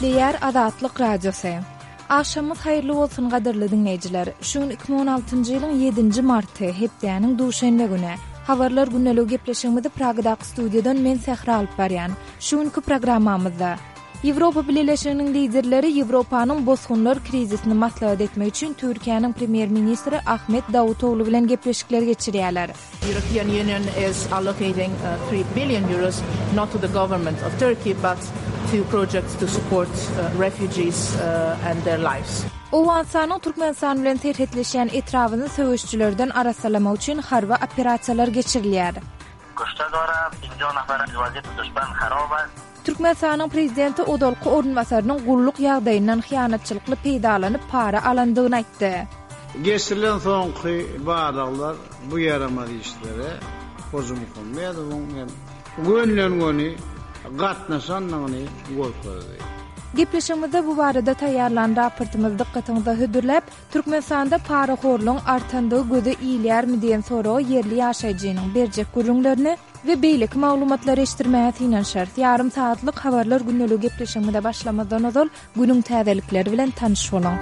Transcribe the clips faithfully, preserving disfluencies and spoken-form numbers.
Eýtleýär Azatlyk Radiosu. Aşamyz haýyrly bolsun gaderli dinleýijiler. Şuň iki bin on altyncy ýylyň ýedinji marty hepdeniň duşanbe güni. Habarlar günnelik gepleşigimizi Pragadaky studiýadan men Sehra alyp barýan. Şuňky programmamyzda Ýewropa Birleşiginiň liderleri Ýewropanyň bozgunlar krizisini maslahat etmek üçin Türkiýanyň premier ministri Ahmet Davutoglu bilen gepleşikler geçirýärler. European Union is allocating uh, three billion euros not to the government of Turkey but to projects to support uh, refugees uh, and their lives. Owensanyň Türkmenistan bilen terhetleşen etrawyny söwüşçülerden arasalamak üçin harby operasiýalar geçirilýär. Kuşta dora injo nafara vaziyet düşman haraba. Türkmenistanyň prezidenti Odolky ornbasarynyň gulluk ýagdaýyndan hyýanatçylykly peýdalanyp para alandygyny aýtdy. Geçirilen soňky bağlaglar bu yaramaz işlere hozum koymaýar. Gönlüňi gatnaşanlygyny gorkardy. Gepleşigimizde bu barada taýýarlan raportymyz dikkatiňizi hödürläp, Türkmenistanda paraxorlugyň artandygy göze iýilýärmi diýen soragy yerli ýaşaýjynyň berjek görüňlerini we beýlik maglumatlary eşitdirmäge tinan şert. Yarım saatlyk habarlar günnelik gepleşigimizde başlamazdan ozal günüň täzelikleri bilen tanyş bolaň.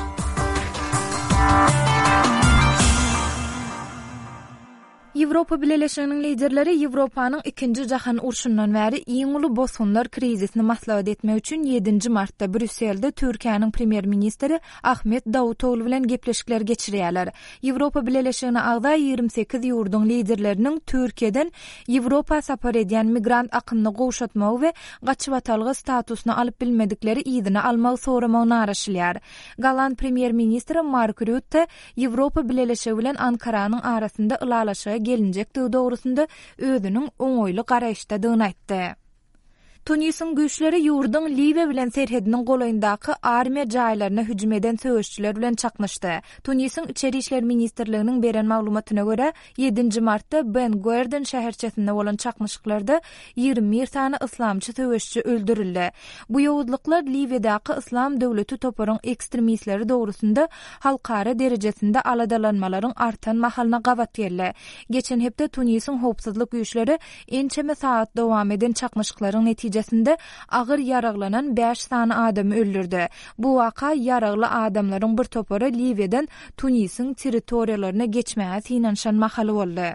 Ýewropa Birleşiginiň liderleri Ýewropanyň ikinji jahan urşundan bäri iň uly bozgunlar krizisini maslahat etmek üçin ýedinji martda Brüsselde Türkiýanyň premier ministri Ahmet Davutoglu bilen gepleşikler geçirýärler. Ýewropa Birleşigine agda ýygrimi sekiz ýurduň liderleriniň Türkiýeden Ýewropa sapar edýän migrant akynyny gowşatmagy we gaçywatalgy statusyny alyp bilmedikleri ýygyny almagy soramagyny araşylýar. Galan premier ministri Mark Rutte Ýewropa Birleşigi bilen Ankaranyň arasynda ylalaşygy gelinjekdi dogrusunda özüniň oňoýly garaýşdadygyny aýtdy. Tunisyň güýçleri ýurdun Libiýa bilen serhediniň golaýyndaky armiýa jaýlaryna hüjüm eden söwüşçüler bilen çaknyşdy. Tunisyň içeri işler ministrliginiň beren maglumatyna görä, ýedinji martda Ben Guerden şäherçesinde bolan çaknyşyklarda ýygrimi bir sany islamçy söwüşçü öldürildi. Bu ýowuzlyklar Libiýadaky islam döwleti toparyň ekstremistleri dogrusunda halkara derejesinde aladalanmalaryň artan mahalına gawat ýerle. Geçen hepde Tunisyň howpsuzlyk güýçleri ençeme saat dowam eden çaknyşyklaryň netijesinde Neticesinde ağır yaraglanan beş sany adamy öldürdi. Bu waka yaragly adamlaryň bir topary Libiýadan Tunisyň territoriýalaryna geçmäge synanşan mahaly boldy.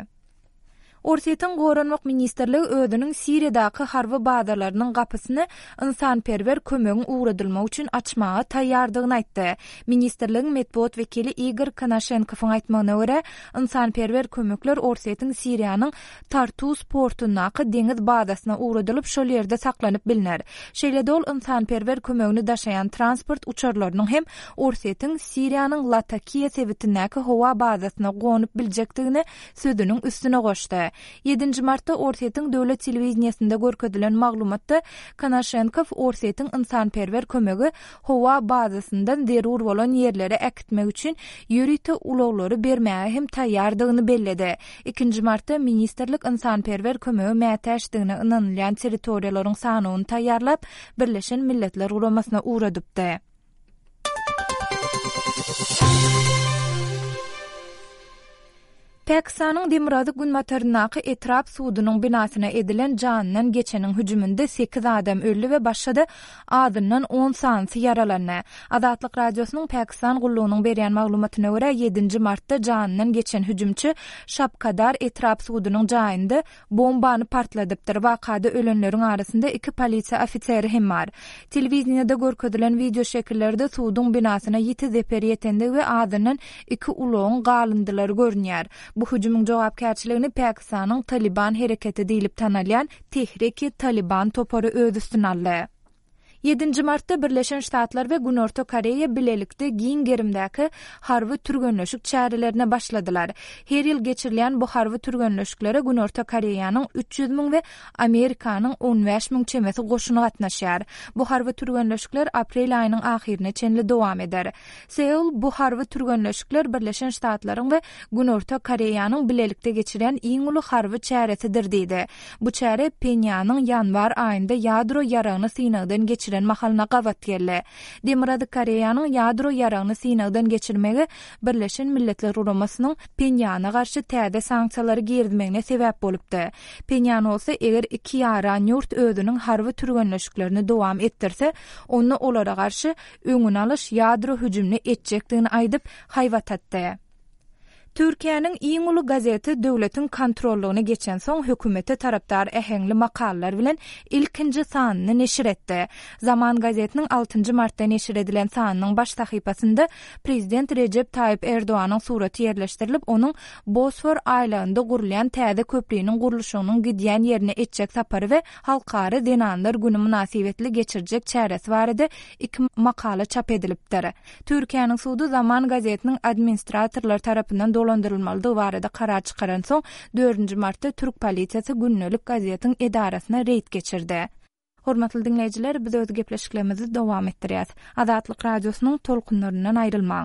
Orsiýetin Goranmak ministrligi özüniň Siriýadaky harby bazalarynyň gapysyny insanperwer kömegiň uğradylmagy üçin açmagy taýýardygyny aýtdy. Ministrligiň medpuat wekili Igor Konashenkowyň aýtmagyna görä, insanperwer kömekler Orsiýetin Siriýanyň Tartus portundaky deňiz bazasyna uğradylyp şol ýerde saklanyp bilinär. Şeýle ol insanperwer kömegini daşaýan transport uçarlarynyň hem Orsiýetin Siriýanyň Latakiýa sewitindäki howa bazasyna gonyp biljekdigini sözüniň üstüne goşdy. ýedinji martda Orsiýetin döwlet telewiziýasynda görkezdilen maglumatda Konashenkov Orsiýetin insanperwer kömegi howa bazasyndan derur bolan ýerlere äkitmek üçin ýürite ulawlary bermäge hem taýýardygyny belledi. ikinji martda ministrlik insanperwer kömegi mätäşdigine ynanylýan territoriýalaryň sanyny taýýarlap Birleşen Milletler Guramasyna uğradypdy. Pakistanyň Demirazı gün mataryndaky etrap suwudynyň binasyna edilen janynyň geçeniň hüjüminde sekiz adam öldü we başga adından on sany yaralandy. Azatlyk radiosynyň Pakistan gullugynyň berýän maglumatyna görä ýedinji martda janynyň geçen hüjümçi Şapkadar etrap suwudynyň jaýynda bombany partladypdyr. Wakada ölenleriň arasynda iki polisiýa ofiseri hem bar. Telewiziýada görkezdilen video şekillerde suwudyň binasyna ýetiz eper ýetendi we adından iki ulagyň galındylary görünýär. Bu hüjümüň jogapkärçiligini Pakistanyň Taliban hereketi diýilip tanalýan Tehrik-i Taliban topary öz üstüne aldy. ýedinji martda Birleşen Ştatlar we Günorta Koreýa bilelikde giň gerimdäki harby türgenleşik çärelerine başladylar. Her ýyl geçirilýän bu harby türgenleşiklere Günorta Koreýanyň üç ýüz miň we Amerikanyň on beş miň çemesi goşuny gatnaşýar. Bu harby türgenleşikler aprel aýynyň ahyrına çenli dowam eder. Seul bu harby türgenleşikler Birleşen Ştatlaryň we Günorta Koreýanyň bilelikde geçirýän iň uly harby çäresidir diýdi. Bu çäre Penýanyň ýanwar aýynda ýadro ýaragyny synagdan geçirýän geçiren mahalına gavat gelle. Demiradi Koreýanyň ýadro ýaragyny synagdan geçirmegi Birleşen Milletler Guramasynyň Penýana garşy täze sanksiýalary girdmegine sebäp bolupdy. Penýan bolsa eger iki ýaran ýurt özüniň harby türgenleşiklerini dowam etdirse, onu olara garşy öňüni alyş ýadro hüjümini etjekdigini aýdyp haýwat etdi. Türkiýanyň iň uly gazeti döwletiň kontrollugyna geçen soň hökümete tarapdar ähengli makallar bilen ilkinji sanyny neşir etdi. Zaman gazetiniň altynjy martda neşir edilen sanynyň baş sahypasynda Prezident Recep Tayyip Erdoğanyň suraty ýerleşdirilip, onuň Bosfor aýlagynda gurulýan täze köprüniň gurulşynyň gidýän ýerine etjek sapary we halkary denanlar güni münasibetli geçirjek çäresi barada iki makala çap edilipdir. Türkiýanyň sudy Zaman gazetiniň administratorlar tarapyndan dolandırılmalydygy barada karar çykaran soň dördünji martda Türk polisiýasy Günnelik gazetiň edarasyna reýd geçirdi. Hormatly dinleýijiler, biz öz gepleşiklerimizi dowam etdirýäs. Azatlyk radiosynyň tolkunlaryndan aýrylmaň.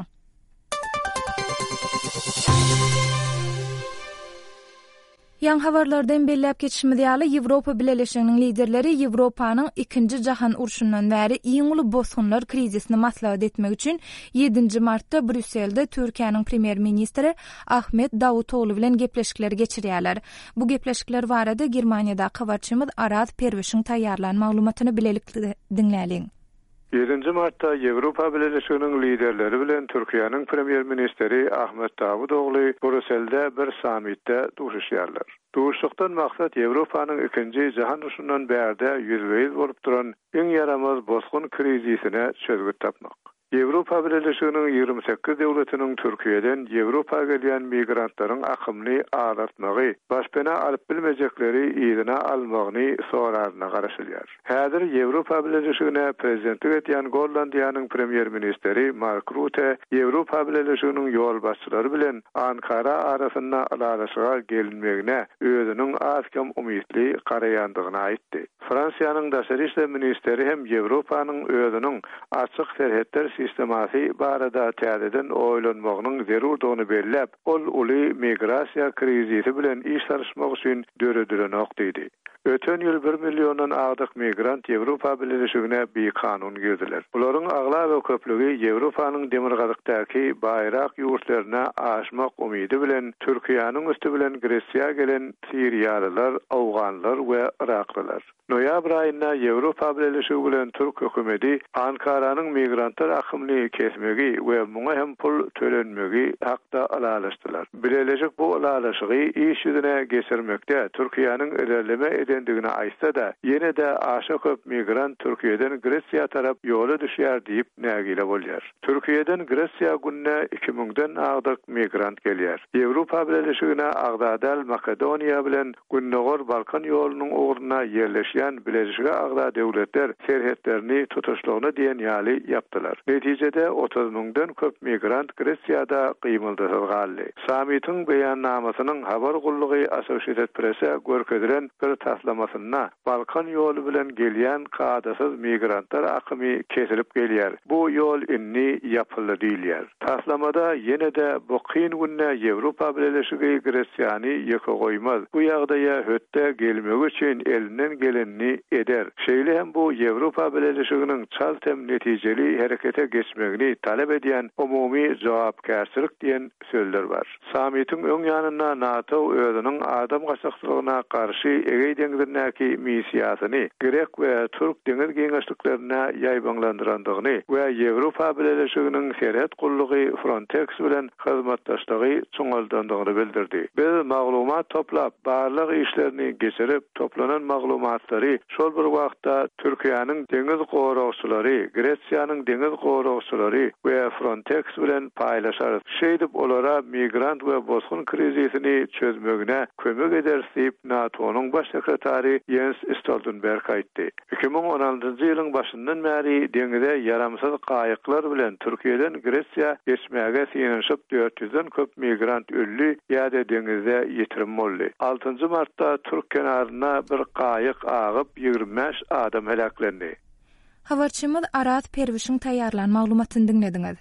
Ýan habarlardan belläp geçişimiz ýaly Ýewropa Birleşiginiň liderleri Ýewropanyň ikinji jahan urşundan bäri iň uly bosgunlar krizisini maslahat etmek üçin ýedinji martda Brüsselde Türkiýanyň premier ministri Ahmet Davutoğlu bilen gepleşikler geçirýärler. Bu gepleşikler barada Germaniýada habarçymyz Araz Perwişiň taýýarlan maglumatyny bilelikli dinläliň. ýedinji martda Ýewropa Birleşiginiň liderleri bilen Türkiýanyň premier ministri Ahmet Davutoğlu Brüsselde bir samitde duşuşýarlar. Duşlukdan maksat Ýewropanyň ikinji jahan urşundan bärde ýüzbeýiz bolup duran iň ýaramaz bosgun krizisine çözgüt tapmak. Ýewropa Birleşiginiň ýygrimi sekiz döwletiniň Türkiýeden Ýewropa gelýän migrantlaryň akymly aratmagy, başpena alyp bilmejekleri ýerine almagyny soraryna garaşylýar. Häzir Ýewropa Birleşigine prezidentlik etýän Gollandiýanyň premier ministri Mark Rutte Ýewropa Birleşiginiň ýol başçylary bilen Ankara arasynda alalaşyga gelinmegine özüniň azkam umytly garaýandygyny aýtdy. Fransiýanyň daşary işler ministri hem Ýewropanyň özüniň açyk serhetler sistemasy barada täzeden oýlanmagynyň zerurdygyny belläp, ol uly migrasiýa krizisi bilen iş tarşmak üçin döredileni diýdi. Öten ýyl bir million agdyk migrant Ýewropa Birleşigine bir kanun girdiler. Olaryň agla we köplügi Ýewropanyň demirgazykdaky baýrak ýurtlaryna aşmak umydy bilen Türkiýanyň üstü bilen Gresiýa gelen Siriýalylar, Awganlar we Iraklylar. Noýabr aýynda Ýewropa Birleşigi bilen Türk hökümeti Ankaranyň migrantlar akymly kesmegi we muňa hem pul tölenmegi hakda alalaşdylar. Birleşik bu alalaşygy iş ýüzüne geçirmekde Türkiýanyň ilerleme edendigini aýtsa da, ýene de aşa köp migrant Türkiýeden Gresiýa tarap ýola düşýär diýip nägile bolýar. Türkiýeden Gresiýa günne iki miňden agdyk migrant gelýär. Ýewropa Birleşigine Agdadal, Makedoniýa bilen Günnegor Balkan ýolunyň ugruna ýerleşýän Birleşik Agda döwletler serhetlerini tutuşlugyna diýen ýaly ýapdylar. Netijede otuz miňden köp migrant Gresiýada gymyldysyz galdy. Samitin beýannamasynyň habar gullugy Associated Press'e görkezdiren bir taslamasyna Balkan ýolu bilen gelýän kadasyz migrantlar akymy kesilip gelýär. Bu ýol inni ýapyldy diýilýär. Taslamada ýene de bu kyn günne Ýewropa Birleşigi Gresiýany ýeke goýmaz. Bu ýagdaýa hötte gelmek üçin elinden gelenini eder. Şeýle hem bu Ýewropa Birleşiginiň çal tem netijeli herekete geçmegini talep edýän umumy jogapkärçilik diýen sözler bar. Samitin öň ýanynda NATO özüniň adam gaçakçylygyna karşı Egey deňizindäki missiýasyny Grek we Türk deňiz geňeşliklerine ýaýbanlandyrandygyny we Ýewropa Birleşiginiň serhet gullugy Frontex bilen hyzmatdaşlygy çuňaldandygyny bildirdi. Biz maglumat toplap, barlyk işlerini geçirip toplanan maglumatlary şol bir wagtda Türkiýanyň deňiz goragçylary, Gresiýanyň deňiz goragçylary we Frontex bilen paýlaşar. Şeýdip olara migrant we bosgun krizisini çözmegine kömek eder diýip NATO'nun baş sekretary Jens Stoltenberg aýtdy. iki miň on altyncı ýylyň başyndan bäri deňize yaramsız gaýyklar bilen Türkiýeden Gresiýa geçmäge synanyşyp dört yüzden köp migrant öldü ýa-da deňizde ýitirim boldy. altynjy martda Türk kenaryna bir gaýyk agyp ýygrimi beş adam helaklendi. Habarçymyz Araz Perwişiň taýýarlan maglumatyny dinlediňiz.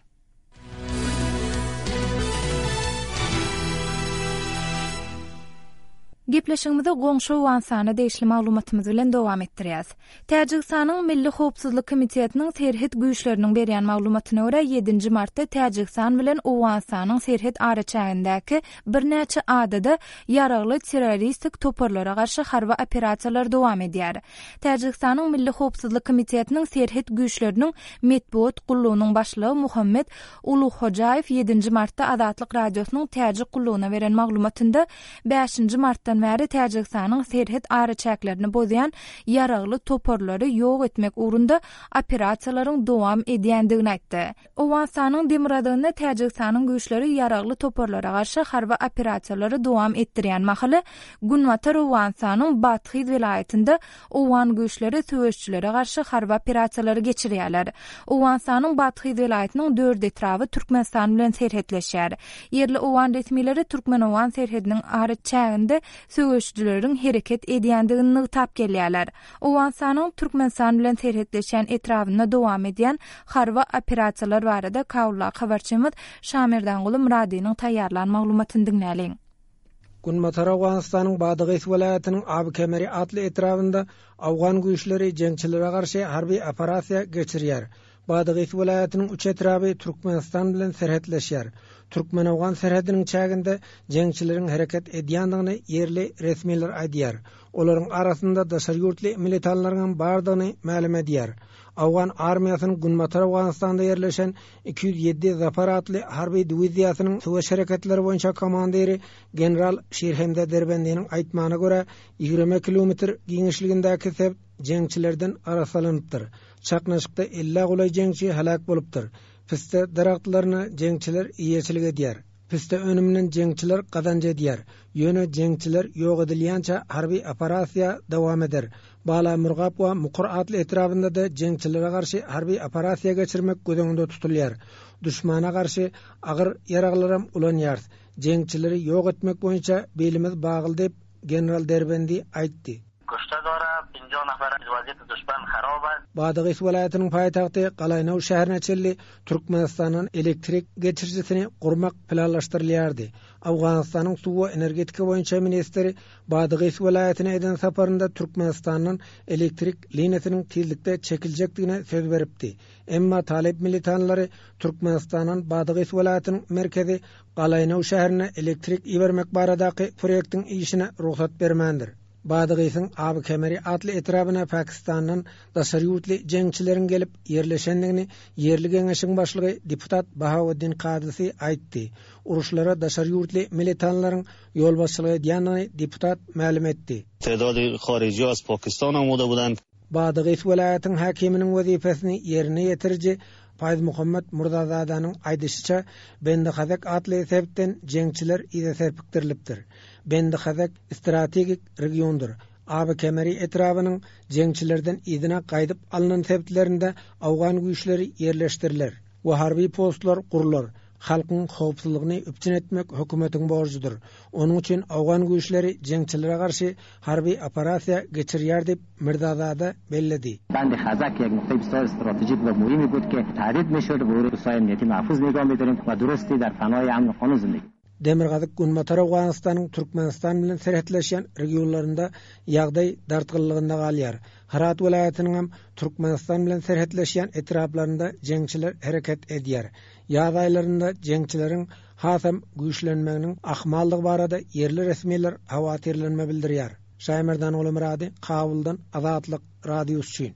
Gepleşigimizi goňşy Owensany deýişli maglumatymyz bilen dowam etdirýäs. Täjikistanyň Milli Howpsuzlyk Komitetiniň serhet güýçleriniň berýän maglumatyna görä ýedinji martda Täjikistan bilen Owensanyň serhet araçagyndaky bir näçe adada ýaragly terroristik toparlara garşy harby operasiýalar dowam edýär. Täjikistanyň Milli Howpsuzlyk Komitetiniň serhet güýçleriniň medbuat gullugynyň başlygy Muhammed Uluhojaev ýedinji martda Azatlyk radiosynyň Täjik gullugyna beren maglumatynda beşinji martdan bäri Täjikistanyň serhet araçaklaryny bozýan ýaragly toparlary ýok etmek ugrunda operasiýalaryň dowam edýändigini aýtdy. Owensanyň demiradyna Täjikistanyň güýçleri ýaragly toparlara garşy harby operasiýalary dowam etdirýän mahaly Gunwatar Owensanyň Batxiz vilayetinde Owan güýçleri söwüşçilere garşy harby operasiýalary geçirýärler. Owensanyň Batxiz vilayetiniň dört etrafy Türkmenistan bilen serhetleşýär. Yerli Owan resmileri Türkmen-Owan serhediniň araçagynda söwüşçileriň hereket edýändigini nygytap gelýärler. Owensanyň Türkmenistan bilen serhetleşen etrawyna dowam edýän harby operasiýalar barada Kawla habarçymyz Şamirdan Guly Muradiýanyň taýýarlan maglumatyny dinläliň. Gunwatar Awganistanyň Badygyş vilayetiniň Abkemeri atly etrawynda Awgan güýçleri jeňçilere garşy harby operasiýa geçirýär. Badygyş vilayetiniň üç etrawy Türkmenistan bilen serhetleşýär. Türkmen-Awgan serhediniň çäginde jeňçileriň hereket edýändigini yerli resmiler aýdýar. Olaryň arasynda daşary ýurtly militanlaryň bardygyny ma'lum edýär. Awgan armiýasynyň Gunwatar Awganistanda ýerleşen iki yüz yedi Zafar atly harby diwiziýasynyň söwüş hereketleri boýunça komandiri general Şirhemde Derbendiň aýtmagyna görä ýigirme kilometr giňişligindäki sep jeňçilerden arasylanypdyr. Çaknaşykda elli gulay jeňçi halak bolupdyr. Piste daraktlaryny jeňçiler iýeçilik edýär. Piste önümden jeňçiler gazanç edýär. Ýöne jeňçiler ýok edilýänçe harby operasiýa dowam eder. Bala Murgap we Muqur atly etrafynda da jeňçilere garşy harby operasiýa geçirmek gözeňinde tutulýar. Düşmana garşy agyr ýaraglarym ulanýar. Jeňçileri ýok etmek boýunça belimiz bagly dep general Derbendi aýtdy. کشته داره پنجاه نفر وضعیت دشمن خراب است. Badygyş vilayetiniň paýtagty Galaynaw şäherine çelli Türkmenistanyň elektrik geçirjisini gurmak planlaşdyrylýardy. Awganistanyň suw we energetika boýunça ministri Badygyş vilayetine eden saparynda Türkmenistanyň elektrik liniýasynyň tezlikde çekiljekdigine söz beripdi. Emma talep militanlary Türkmenistanyň Badygyş vilayetiniň merkezi Galaynaw şäherine elektrik ibermek baradaky proýektiň işine ruhsat bermändir. Badygysyň Abkemeri atly etrawyna Pakistanyň daşary ýurtly jeňçileriň gelip ýerleşendigini yerli geňeşiň başlygy deputat Bahawuddin Qadysy aýtdy. Uruşlara daşary ýurtly militanlaryň ýol başçylygy edýändigini deputat ma'lum etdi. Tedadi harici az Pakistan amuda bulan. Badygyş vilayetiň hakiminiň wezifesini ýerine ýetirji Fayz Muhammed Murdazadanyň aýdysçyça Bendixazak atly sebepden jeňçiler ýa serpikdirilipdir. Bendixazak strategik regiondur. Abkemeri etrawynyň jeňçilerden ýedine gaýdyp alynan sebeplerinde Awgan güýçleri ýerleşdiriler we harby postlar gurular. Halkyň howpsuzlygyny üpçün etmek hökümetiň borjudur. Onuň üçin Awgan güýçleri jeňçilere garşy harby operasiýa geçirýär dep Mirzazada belledi. Bendixazak ýek nukta bisar stratejik we muhim بود که tahdid meşhur bu Rusiýa emniyeti mahfuz nigah midirin we durusty dar fanoy amn qonun zindagi. Demirgazyk Gunwatar Awganistanyň Türkmenistan bilen serhetleşen regionlarynda ýagdaý dartgynlygynda galýar. Herat vilayetiniň hem Türkmenistan bilen serhetleşen etraplarynda jeňçiler hereket edýär. Ýaz aýlarynda jeňçileriň hasam güýçlenmeginiň ahmallygy barada yerli resmiler hawatirlenme bildirýär. Şaýmerdan Guly Murady, Kabuldan Azatlyk radiosu üçin.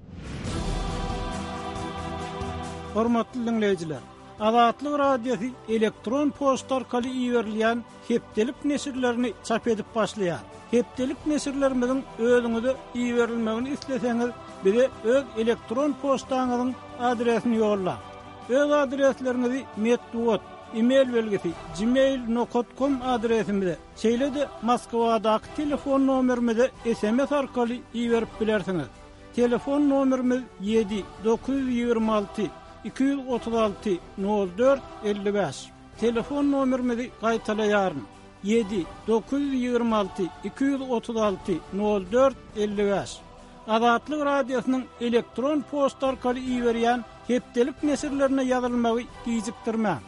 Hormatly dinleýijiler, Azatlyk radiosu elektron poçta arkaly iýerilýän hepdelik nesirlerini çap edip başlaýar. Hepdelik nesirlerimiziň özüňize iýerilmegini isleseňiz, bize öz elektron poçtaňyzyň adresini ýolla. Öz adreslerinizi medbuat, e-mail belgisi gmail nokta com adresimize, şeýle-de Moskwadaky telefon nomerimize S M S arkaly iýerip bilersiňiz. Telefon nomerimiz yedi dokuz yüz ýygrima alty iki yüz otuz alty nol dört elli beş. Telefon nomerimizi gaýtalaýaryn. yedi dokuz yüz ýygrima alty iki yüz otuz alty nol dört elli beş. Azatlyk radiosynyň elektron poçta arkaly iýerýän hepdelik nesirlerine ýazylmagy giýjikdirmä.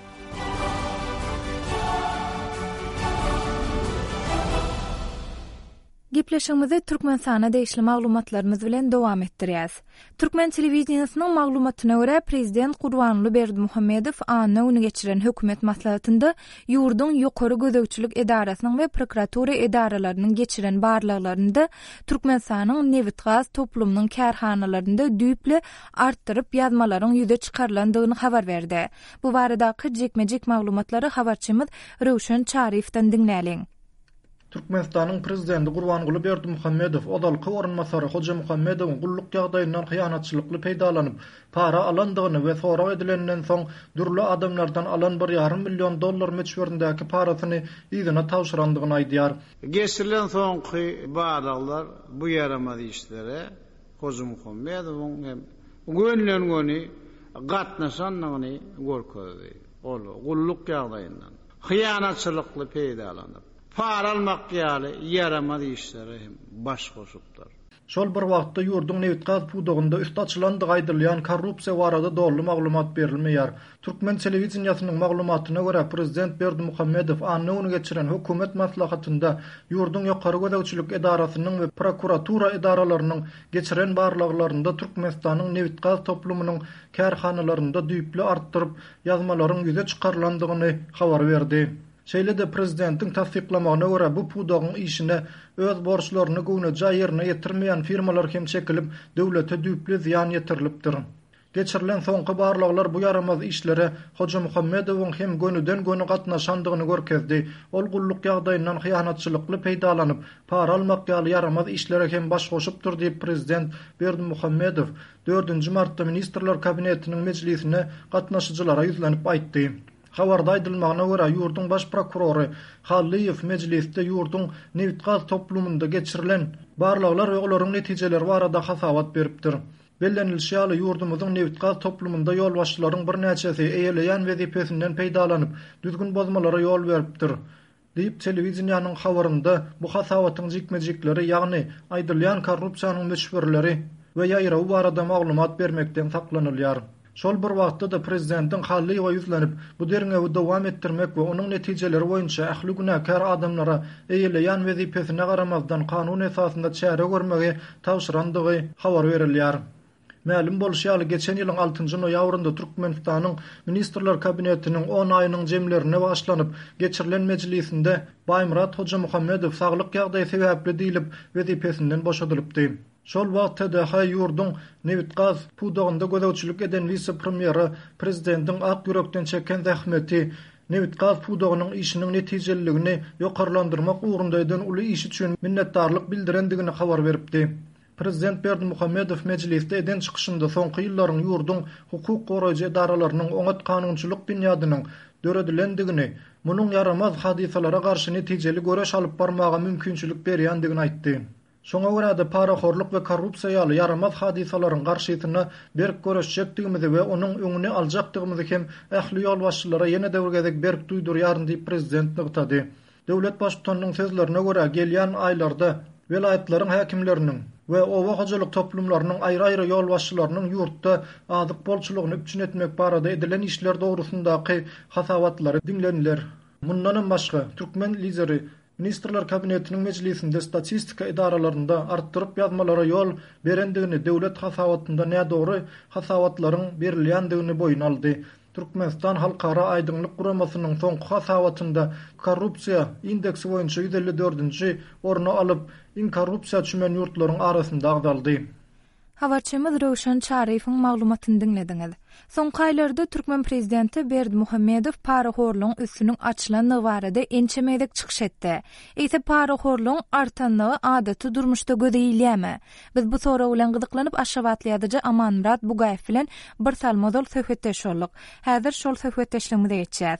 Gepleşigimizi Türkmenistana değişli maglumatlarymyz bilen dowam etdirýäs. Türkmen telewizionynyň maglumatyna görä Prezident Gurbanly Berdimuhammedow anawny geçiren hökümet maslahatynda ýurdun ýokary gözegçilik edarasynyň we prokuratura edaralarynyň geçiren barlyklarynda Türkmenistanyň newit gaz toplumynyň kärhanalarynda düýple artdyryp ýazmalaryň ýüze çykarlandygyny habar berdi. Bu baradaky jekmejek maglumatlary habarçymyz Röwşen Çarifden diňläliň. Türkmenistanyň prezidenti Gurbanly Berdimuhammedow odalky orunmasary Hoja Muhammedowyň gulluk ýagdaýyndan hyýanatçylykly peýdalanyp para alandygyny we sorak edilenden soň dürli adamlardan alan bir ýarym million dollar meçberindäki parasyny ýygyna tawşyrandygyny aýdýar. Geçirilen soňky baraglar bu ýaramady işlere Hoja Muhammedowyň hem gönlen göni gatnaşanlygyny görkezdi. Ol gulluk ýagdaýyndan hyýanatçylykly peýdalanyp para almak ýaly yaramady işlere hem baş goşupdyr. Şol bir wagtda ýurdun newit gaz pudugynda üst açylandy gaýdylýan korrupsiýa barada dolly maglumat berilmeýär. Türkmen telewizionynyň maglumatyna görä Prezident Berdimuhammedow anawny geçiren hökümet maslahatynda ýurdun ýokary gözegçilik edarasynyň we prokuratura edaralarynyň geçiren barlyklarynda Türkmenistanyň newit gaz toplumynyň kärhanalarynda düýple artdyryp ýazmalaryň ýüze çykarlandygyny habar berdi. Şeýle-de prezidentiň tasdiklamagyna görä bu pudagyň işine öz borçlaryny göwnüje ýerine ýetirmeýän firmalar hem çekilip döwlete düýple ziýan ýetirilipdir. Geçirilen soňky barlyklar bu yaramaz işlere Hoja Muhammedowyň hem gönüden göni gatnaşandygyny görkezdi. Ol gulluk ýagdaýyndan hyýanatçylykly peýdalanyp para almak ýaly yaramaz işlere hem baş goşupdyr diýip prezident Berdimuhammedow dördünji martda ministrler kabinetiniň mejlisine gatnaşyjylara ýüzlenip aýtdy. Habarda aýdylmagyna görä ýurdun baş prokurory Halliýew mejlisde ýurdun newit gaz toplumynda geçirilen barlyklar we olaryň netijeleri barada hasawat beripdir. Bellenilýär ýurdumyzyň newit gaz toplumynda ýol başçylaryň bir näçesi eýeleýän wezipesinden peýdalanyp düzgün bozmalara ýol beripdir. Diýip telewizionyanyň habarynda bu hasawatyň jekmejekleri ýagny aýdylýan korrupsiýanyň meşhurleri we ýaýra barada maglumat bermekden saklanylýar. Şol bir wagtda da prezidentiň Halliýewa ýüzlenip bu derňe dowam etdirmek we onuň netijeleri boýunça ähli günäkär adamlara eýeleýän wezipesine garamazdan kanun esasynda çäre görmegi tawşyrandygy habar berilýär. Ma'lum bolýar geçen ýylyň altynjy noýabrynda Türkmenistanyň ministrler kabinetiniň on aýynyň jemlerine başlanyp geçirilen mejlisinde Baýmurat Hoja Muhammedow saglyk ýagdaýy sebäpli diýilip wezipesinden boşadylypdy. Şol wagtda da ýurdun newit gaz pudugynda gözegçilik eden vice-premieri prezidentiň ak ýürekden çeken zähmeti newit gaz pudugynyň işiniň netijeligini ýokarlandyrmak ugrunda eden uly iş üçin minnetdarlyk bildirendigini habar beripdi. Prezident Berdimuhammedow mejlisde eden çykyşynda soňky ýyllaryň ýurdun hukuk goraýjy edaralarynyň oňat kanunçylyk binýadynyň döredilendigini, munyň yaramaz hadisalara garşy netijeli göreş alyp barmaga mümkinçilik berýändigini aýtdy. Şoňa görä de paraxorluk we korrupsiýa ýaly yaramaz hadisalaryň garşysyna berk göreşjekdigimizi we onuň öňüni aljakdygymyzy hem ähli ýol başçylara ýene döwrgedek berk duýdurýaryn diýip prezident nykdady. Döwlet başçylarynyň sözlerine görä gelýän aýlarda welaýatlaryň häkimleriniň we owa hojalyk toplumlarynyň aýry-aýry ýol başçylarynyň ýurtda azyk bolçylygyny üpçün etmek barada edilen işler dogrusundaky hasawatlary dinlenler. Mundan başga Türkmen lideri Ministrler kabinetiniň mejlisinde statistika idaralarynda artdyryp ýazmalara ýol berendigini döwlet hasawatynda nädogry hasawatlaryň berilýändigini boýun aldy. Türkmenistan halkara aýdyňlyk guramasynyň soňky hasawatynda korrupsiýa indeksi boýunça ýüz elli dördünji orny alyp, iň korrupsiýa çümen ýurtlaryň arasynda agdaldy. Habarçymyz Röwşen Çarifiň maglumatyny dinlediňiz. Soňky aýlarda Türkmen prezidenti Berdimuhammedow paraxorlugyň üstüniň açylandygy barada ençemedek çykyş etdi. Eýse paraxorlugyň artanlygy adaty durmuşda gödeýilýärmi? Biz bu soraw bilen gyzyklanyp Aşgabatlyýadyjy Amanmurat Bugaýew bilen bir salmazal söhbetdeş boldyk. Häzir şol söhbetdeşligimize geçýäs.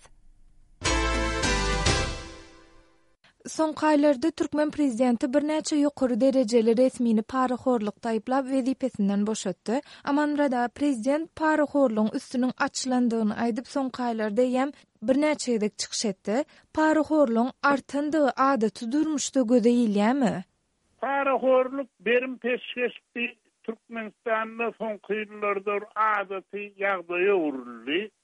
Soňky aýlarda Türkmen prezidenti bir näçe ýokary derejeli resmini paraxorlukda aýplap wezipesinden boşatdy. Amanrada prezident paraxorlugyň üstüniň açylandygyny aýdyp soňky aýlarda ýem bir näçe edek çykyş etdi. Paraxorlugyň artandygy adaty durmuşda gödeýilýärmi? Paraxorluk berim peşkeşdi Türkmenistanda soňky ýyllarda adaty ýagdaýa urildi.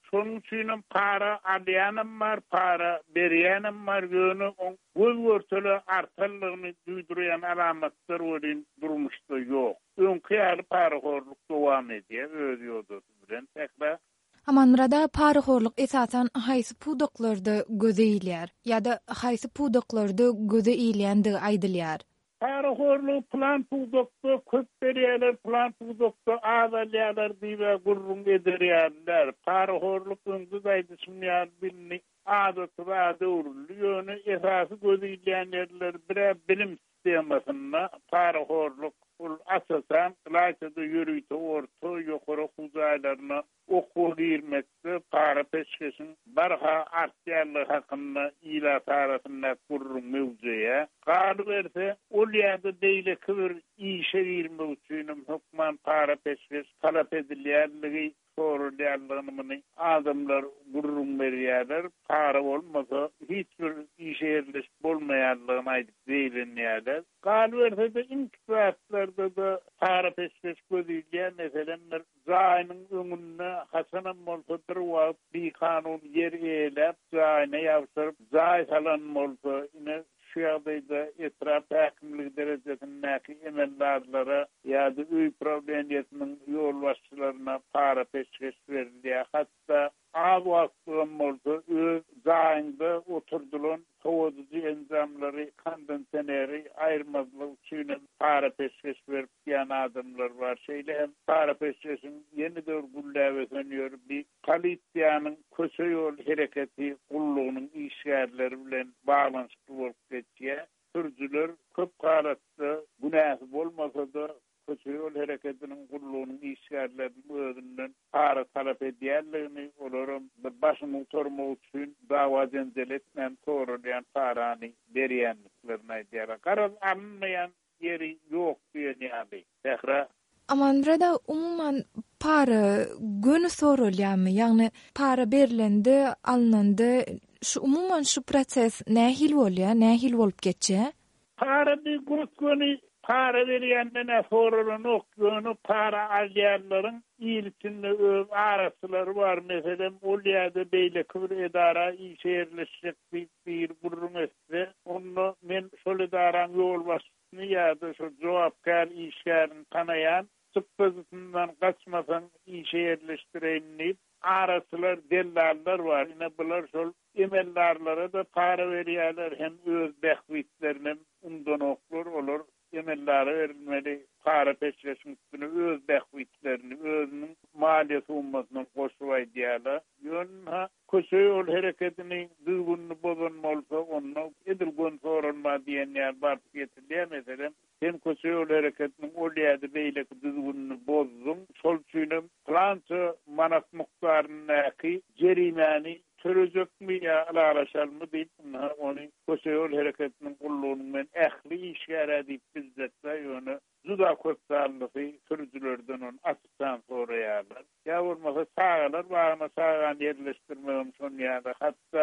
Şonuň üçin para alýanym bar, para berýänim bar göni göz görteli artallygyny duýdurýan alamatlar bolýan durmuşda ýok. Öňki ýaly paraxorluk dowam edýär, öz ýolda bilen tekrar. Amanrada paraxorluk esasan haýsy pudoklarda gözeýilýär ýa-da haýsy pudoklarda gözeýilýändi aýdylýar. Paraxorluk plan pudokda köp berýärler, plan pudokda azalýarlar diýip gurrun ederýärler. Paraxorluk öňde aýdysynýar bilni adaty we döwründe ýöne esasy gözeýilýän ýerler bir bilim sistemasyna paraxorluk ul asasan klaýsada ýürüýte orta ýokary huzaýlaryna okuw girmekde para peşkesin barha artýarlygy hakynda ila tarapyndan gurrun mewzuya galy berse ol ýerde beýle kibir işe girmek üçin hukman para peşkes talap edilýärligi sorulýarlygyny adamlar gurrun berýärler. Para bolmasa hiç bir işe yerleşip bolmaýanlygyny aýdyp beýlenýärler. Galy berse inkisatlarda da para peşkes gözelýär. Meselem bir zaýynyň öňünde hasanam bolsa bir wagt bir kanun yer eýlep zaýyna ýawsyryp zaý salan bolsa ine şu ýagdaýda etraf häkimligi derejesindäki emellerlere ýa-da öý problemiyetiniň ýol başçylaryna para peşkes berilýär. Hatda az wagtdan bolsa öz zaýynda oturdulan sowadyjy enzamlary, kondenseneri aýyrmazlyk üçin para peşkes berip ýan adamlar bar. Şeýle hem para peşkesin ýeni döwür gülläwesenýär. Bir polisiýanyň köşe ýol hereketi gullugynyň işgärleri bilen baglanşykly bolup geçýär. Sürjüler köp garatda günäh bolmasa-da köşe ýol hereketiniň gullugynyň işgärlerini özünden para talap edýärligini olaram bir başyny tormak üçin dawa jendeletmän sorulýan parany berýänliklerini aýdýar. Garaz alınmaýan ýeri ýok diýýärler. Tehra Amanrada umuman para göni sorulýarmy? Ýagny para berilende, alynanda şu umuman şu proses nähil bolýar, nähil bolup geçýär? Para bir göni para berýände ne sorulan okýany para alýarlaryň ýylçynda öz arasylary bar. Meselem ol ýerde beýle kibir edara işe yerleşik bir gurrun etse, onu men şol edaraň ýol başçysyny ýa-da şu jogapkar işgärini tanaýan sıppızından kaçmasan işe yerleştireynip arasylar dellallar var. Ine bular şol emellarlara da para berýärler hem öz behwitlerine undan oklar olur. Emellere verilmeli para peşkesin üstüne öz behwitlerini, özünün maliyeti ummasının koşup aýdýarlar. Ýönha köşe ýol hereketini düzgünni bozan bolsa onu edilgen sorulma diýen ýer barp getirilýär. Meselem hem köşe ýol hereketiniň ol ýerde beýle düzgünni bozdum. Şol üçin plança manak mukdarynyňky jerimäni törejekmi ýa alaşalmy diýip onu köşe ýol hereketiniň gullugynyň men ähli işgäre diýip bizzetde ýöne juda köp sanlygy sürüjülerden on asypdan soraýarlar. Ýa bolmasa sagalar bagana sagan yerleşdirmegim şon ýa-da hatda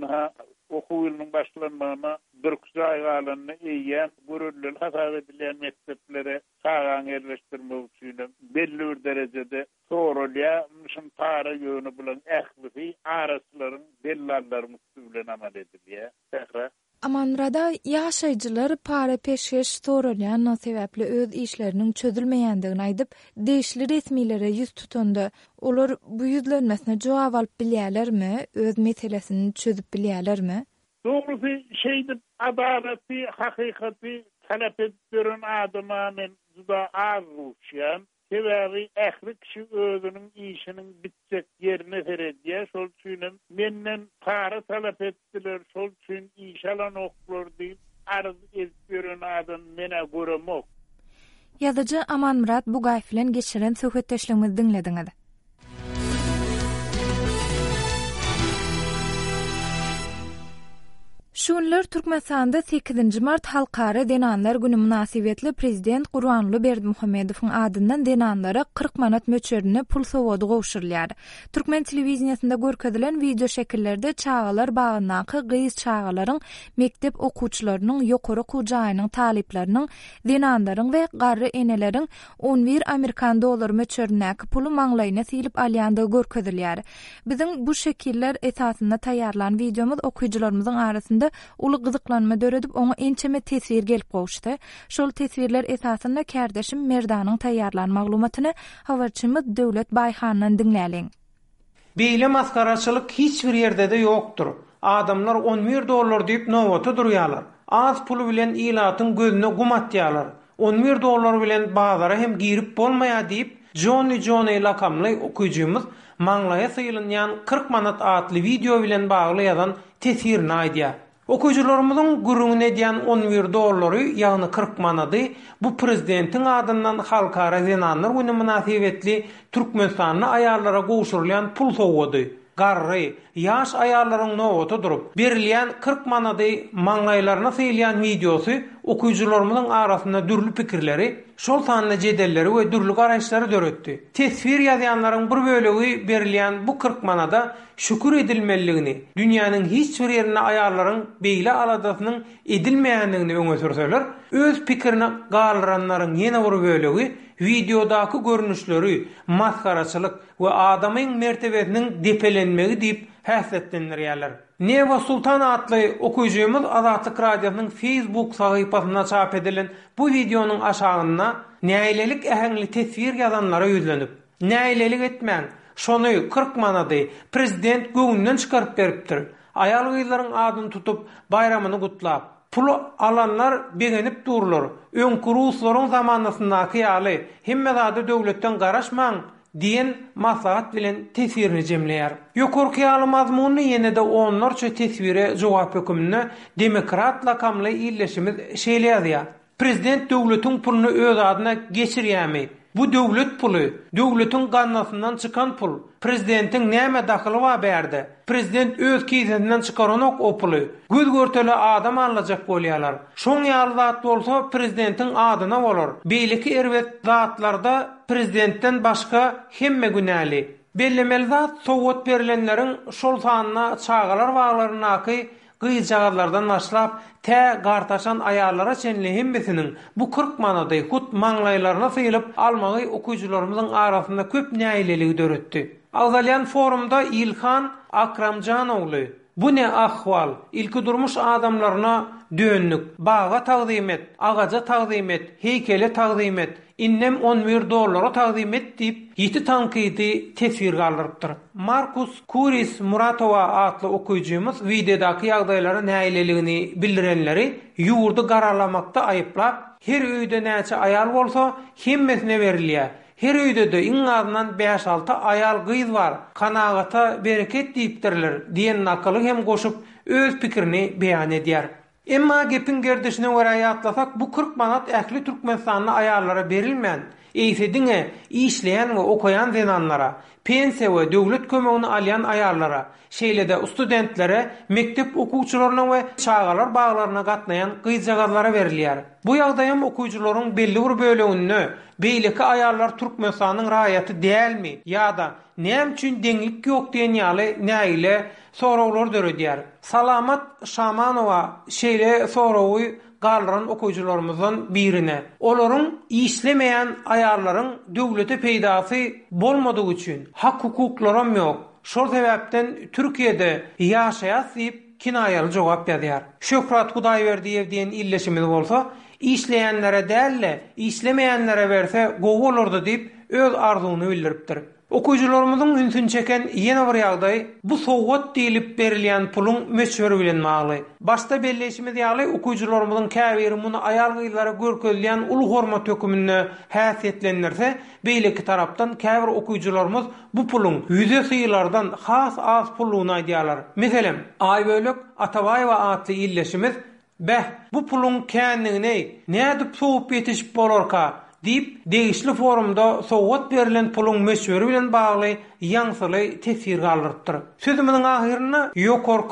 okuw ýylynyň başlanmagyna bir kuzaýgalyny eýýän görülen hasap edilen mekteplere sagan yerleşdirmek üçin belli bir derejede sorulýar. Şun para ýöne bilen ähli arasylaryň dellalary bilen amal edilýär. Tehra Amanrada ýaşaýjylar para peşkeş sorulýan o sebäpli öz işleriniň çözülmeýändigini aýdyp, deýişli resmiýlere ýüz tutanda olar bu ýüzlenmesine jogap alyp bilýärlermi, öz meselesini çözüp bilýärlermi? Dogry şeýdi adalaty, hakykaty talap edilen adama men juda az bolýan. Sebebi ähli kişi özünün işinin bitjek ýerine seredýär. Şol üçin menden para talap etdiler. Şol üçin iş alan oklar diýip arz etdiren adam mene göremok. Ýazyjy Amanmurat Bugaýew bilen geçiren söhbetdeşligimizi dinlediňiz. Şunlar Türkmenistanda sekizinji mart Halkara Denanlar Günü münasibetli Prezident Gurbanly Berdimuhammedowyň adyndan denanlara kırk manat möçerine pul sowady gowşurlar. Türkmen telewizionyasynda görkezdilen video şekillerde çağalar bagyndaky gyýyz çağalaryň mektep okuwçylarynyň ýokary kujaýynyň talipleriniň denanlaryň we garry eneleriň on bir Amerikan dollary möçerindäki pulu maňlaýyna silip alýandygy görkezdiler. Biziň bu şekiller esasynda taýýarlan videomuz okuyjylarymyzyň arasynda uly gyzyklanma döredip oňa ençeme tesir gelip gowşdy. Şol tesirler esasynda kärdeşim Merdanyň taýýarlan maglumatyny habarçymyz Döwlet Baýhandan dinläliň. Beýle maskaraçylyk hiç bir ýerde de ýokdur. Adamlar on bir dollar diýip nowata durýarlar. Az pul bilen ilatyň gözüne gum atýarlar. on bir dollar bilen bazara hem girip bolmaýa diýip Johnny Johnny lakamly okuyjymyz maňlaya syýylynýan kırk manat atly video bilen bagly ýazan tesirini aýdýar. Okuyjylarymyzyň gurrüňine diýen on bir dollary ýagny kırk manady bu prezidentiň adyndan halkara denanlar güni münasibetli Türkmenistanyň aýallara gowşurylan pul sowady. Garry, ýaş aýallaryň nowata durup berilýän kırk manady maňlaýlaryna syýylýan videosy okuyjylarymyzyň arasynda dürli pikirleri, şol sanly jedelleri we dürli garaşlary döretdi. Tesvir ýazýanlaryň bir bölegi berilýän bu kırk manada şükür edilmeligini, dünýäniň hiç bir ýerine aýallaryň beýle aladasynyň edilmeýändigini öňe sürseler, öz pikirini galyranlaryň ýene bir bölegi videodaky görnüşleri, maskaraçylyk we adamyň mertebesiniň depelenmegi diýip häsletlendirýärler. Neva Sultan atly okuyjymyz Azatlyk radiosynyň Facebook sahypasyna çap edilen bu videonyň aşagyna näýlelik ähengli tesvir ýazanlara ýüzlenip, näýlelik etmäň, şonu kırk manady prezident göňünden çykaryp beripdir. Aýal gyzlaryň adyny tutup bayramyny gutlap, pul alanlar begenip durlar. Öňkürüslaryň zamanasyndaky ýaly hemme zady döwletden garaşmaň diýen maslahat bilen tesvirini jemleýär. Ýokurky ýaly mazmuny ýene-de onlarça tesvire jogap hökümine demokrat lakamly illeşimiz şeýleýär. Prezident döwletiň puluny öz adyna geçirýärmi? Bu döwlet pulu, döwletiň gannasyndan çykan pul. Prezidentiň näme daxly bar berdi? Prezident öz kizeninden çykaranok o pulu göz görteli adam alacak bolýarlar. Şoň ýaly zat bolsa prezidentiň adyna bolar. Beýleki erwet zatlarda prezidentden başga hemme günäli. Bellemeli zat sowat berilenleriň şol sanyna çağalar baglarynaky gyýjagarlardan başlap tä gartaşan aýallara çenli hemmesiniň bu kırk manady hut maňlaýlaryna syýylyp almagy okuyjylarymyzyň arasynda köp näýleligi döretdi. Awzalyan forumda İlhan Akramjanowly bu ne ahwal? İlki durmuş adamlaryna dönnük, baga taqdim et, agaja taqdim et, heykele taqdim et, innem on bir dollara taqdim et diýip ýeti tankidi tesir galdyrypdyr. Markus Kuris Muratowa atly okuyjymyz videodaky ýagdaýlary näýleligini bildirenleri ýurdu garalamakda aýyplap, her öýde näçe aýal bolsa hemmesine berilýär. Her öýde de iň azyndan beş alty aýal gyz bar, kanagata bereket diýipdirler diýen nakaly hem goşup öz pikirini beýan edýär. Emma gepin gerdişine görä ýatlasak bu kırk manat ähli Türkmenistanyň aýallara berilmän, eýsediňe işleýän we okuyan denanlara, pensiýa we döwlet kömegini alýan aýallara, şeýlede studentlere, mektep okuwçylaryna we çağalar baglaryna gatnaýan gyýjagazlara berilýär. Bu ýagdaýam okuyjylaryň belli bir bölegini beýleki aýallar Türkmenistanyň raýaty dälmi ýa-da näme üçin deňlik ýok diýen ýaly näýle soraglar döredýär. Salamat Şamanowa şeýle soragy galran okuyjylarymyzdan birine. Olaryň işlemeýän aýallaryň döwlete peýdasy bolmadygy üçin hak hukuklarym ýok. Şol sebäpden Türkiýede ýaşaýas diýip kinaýaly jogap berýär. Şöhrat Hudaýberdiýew diýen illeşimiz bolsa, işleýänlere dälle, işlemeýänlere berse gowy bolardy diýip öz arzuwyny bildiripdir. Okuyjylarymyzyň ünsün çeken ýene bir ýagdaý bu sowgat diýilip berilýän pulun möçberi bilen magly. Başda belleşimiz ýaly okuyjylarymyzyň käbiri muny aýal gyzlara görkezilýän ulu hormat hökümine häsiýetlendirse, beýleki tarapdan käbir okuyjylarymyz bu pulun ýüze syýlardan has az puluny aýdýarlar. Meselem, Aýbölek Atabaýewa atly illeşimiz "Bäh, bu pulun kändigini nädip sowup ýetişip bolarka?" diýip degişli forumda sowgat berilen pulun möçberi bilen bagly ýaňsyly tesir galdyrypdyr. Sözümiň ahyryna ýokurky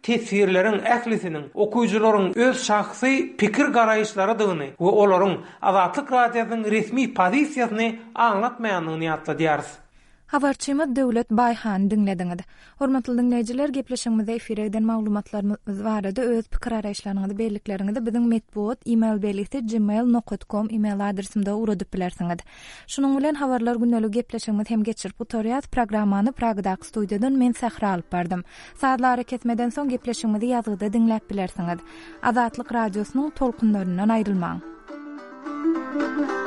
tesirleriň ählisiniň, okuyjularyň öz şahsy pikir garaýyşlarydygyny we olaryň Azatlyk radiosynyň resmi pozisiýasyny aňlatmaýanyny ýatladýar. Habarçymyz Döwlet Baýhan dinlediňiz. Hormatly dinleýijiler, gepleşigimize efirden maglumatlarymyz barada öz pikir araýşlaryňyzy bellikleriňizi biziň medbuat e-mail belligti gmail nokta com e-mail adresimde uradyp bilersiňiz. Şunuň bilen habarlar günnelik gepleşigimiz hem geçirip butoriýat programmany Pragdaky studiýadan men Sahra alyp bardym. Saatlar ketmeden soň gepleşigimizi ýazgyda dinläp bilersiňiz. Azatlyk radiosynyň tolkunlaryndan aýrylmaň.